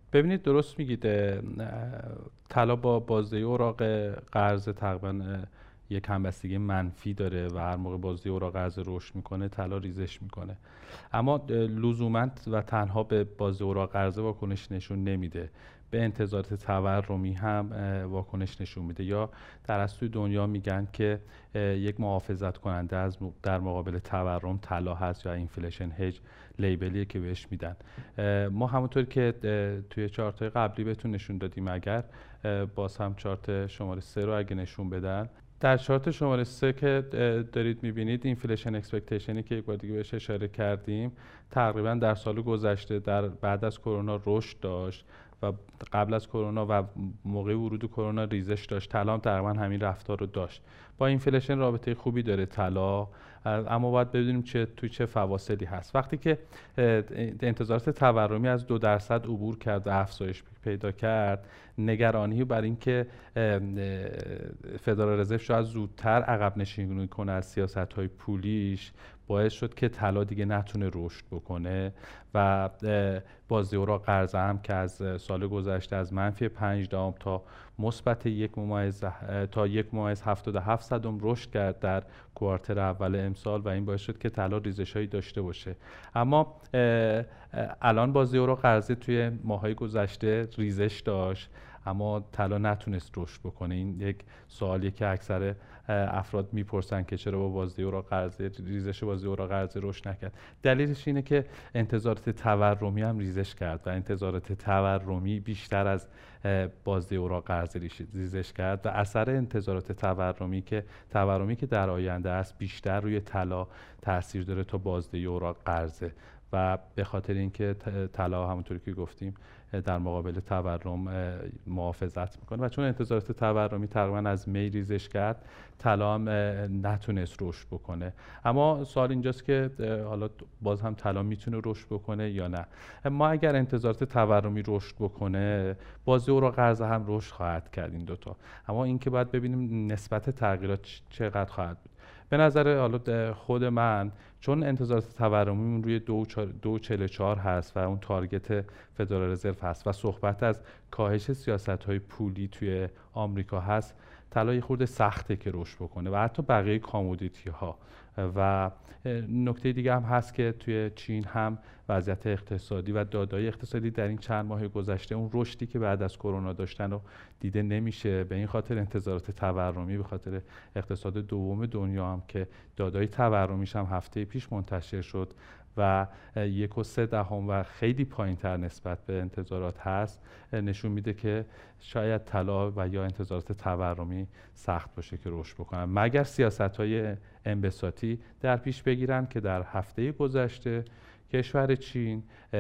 ببینید درست میگید. طلا با بازده اوراق قرض تقریبا یک همبستگی منفی داره و هر موقع بازده اوراق قرض رشد میکنه طلا ریزش میکنه. اما لزوما و تنها به بازده اوراق قرض واکنش نشون نمیده، به انتظارات تورمی هم واکنش نشون میده. یا در از توی دنیا میگن که یک محافظت کننده از در مقابل تورم طلا هست یا اینفلیشن هج لیبلیه که بهش میدن. ما همونطور که توی چارت های قبلی بهتون نشون دادیم، اگر باز هم چارت شماره 3 رو اگه نشون بدن، در چارت شماره 3 که دارید میبینید اینفلیشن اکسپکتیشنی که یک بار دیگه بهش اشاره کردیم تقریبا در سال گذشته در بعد از کرونا رشد داشت و قبل از کرونا و موقع ورود کرونا ریزش داشت. طلا هم تقریبا همین رفتار رو داشت. با اینفلیشن رابطه خوبی داره طلا، اما باید ببینیم چه فواصلی هست. وقتی که انتظارات تورمی از 2% عبور کرد و افزایش پیدا کرد، نگرانی بر اینکه فدرال رزرو شاید زودتر عقب نشینی کنه از سیاست‌های پولیش باعث شد که طلا دیگه نتونه رشد بکنه و بازده اوراق قرضه هم که از سال گذشته از -5 تا مثبت 1.77 رشد کرد در کوارتر اول امسال و این باعث شد که طلا ریزش‌هایی داشته باشه. اما الان بازده اوراق قرضه توی ماه‌های گذشته ریزش داشت اما طلا نتونست رشد بکنه. این یک سوالیه که اکثر افراد میپرسن که چرا با بازده اوراق قرضه ریزش بازده اوراق قرضه رشد نکرد. دلیلش اینه که انتظارات تورمی هم ریزش کرد و انتظارات تورمی بیشتر از بازده اوراق قرضه ریزش کرد و اثر انتظارات تورمی که در آینده است بیشتر روی طلا تاثیر داره تا بازده اوراق قرضه و به خاطر اینکه طلا همونطوری که گفتیم در مقابل تورم محافظت میکنه و چون انتظارات تورمی تقریبا از می ریزش کرد طلا هم نتونست رشد بکنه. اما سوال اینجاست که حالا باز هم طلا میتونه رشد بکنه یا نه. ما اگر انتظارات تورمی رشد بکنه بازده اوراق قرضه هم رشد خواهد کرد این دوتا، اما اینکه باید ببینیم نسبت تغییرات چقدر خواهد بود. به نظر حالا خود من چون انتظارات تورمیمون روی 2.44 هست و اون تارگت فدرال رزرو هست و صحبت از کاهش سیاست‌های پولی توی آمریکا هست، طلا یه خورده سخته که رشد بکنه و حتی بقیه کامودیتی ها. و نکته دیگه هم هست که توی چین هم وضعیت اقتصادی و داده‌های اقتصادی در این چند ماه گذشته اون رشدی که بعد از کرونا داشتن رو دیده نمیشه. به این خاطر انتظارات تورمی به خاطر اقتصاد دوم دنیا هم که داده‌های تورمیش هم هفته پیش منتشر شد و 1.3 و خیلی پایین‌تر نسبت به انتظارات هست، نشون میده که شاید طلا و یا انتظارات تورمی سخت باشه که رشد بکنن، مگر سیاست‌های انبساطی در پیش بگیرن که در هفته گذشته کشور چین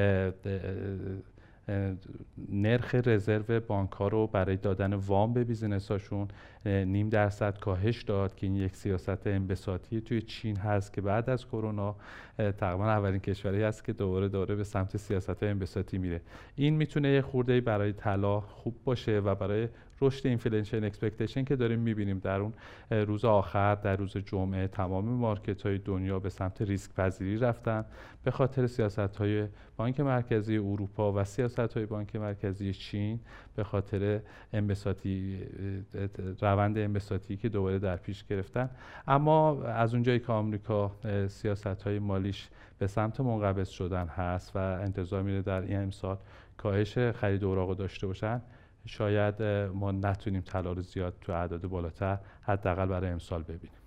نرخ رزرو بانک‌ها رو برای دادن وام به بیزینس‌هاشون 0.5% کاهش داد که این یک سیاست انبساطی توی چین هست که بعد از کرونا تقریبا اولین کشوری هست که دوباره به سمت سیاست انبساطی میره. این میتونه یه خورده برای طلا خوب باشه و برای رشد اینفلیشن اکسپکتیشن که داریم میبینیم در اون روز آخر، در روز جمعه تمام مارکت‌های دنیا به سمت ریسک پذیری رفتن به خاطر سیاست‌های بانک مرکزی اروپا و سیاست‌های بانک مرکزی چین، به خاطر روند انبساطی که دوباره در پیش گرفتن. اما از اونجایی که آمریکا سیاست‌های مالیش به سمت منقبض شدن هست و انتظار میره در این امسال کاهش خرید اوراق داشته باشن، شاید ما نتونیم طلا رو زیاد تو اعداد بالاتر حداقل برای امسال ببینیم.